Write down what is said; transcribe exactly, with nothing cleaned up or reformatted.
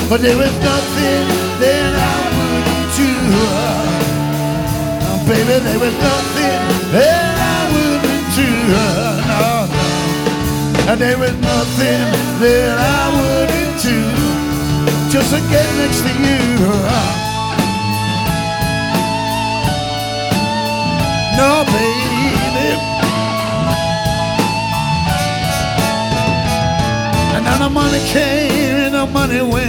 But there was nothing that I wouldn't do. Oh, baby, there was nothing that I wouldn't do. No, no. And there was nothing that I wouldn't do just to get next to you. No, baby. And then the money came and the money went.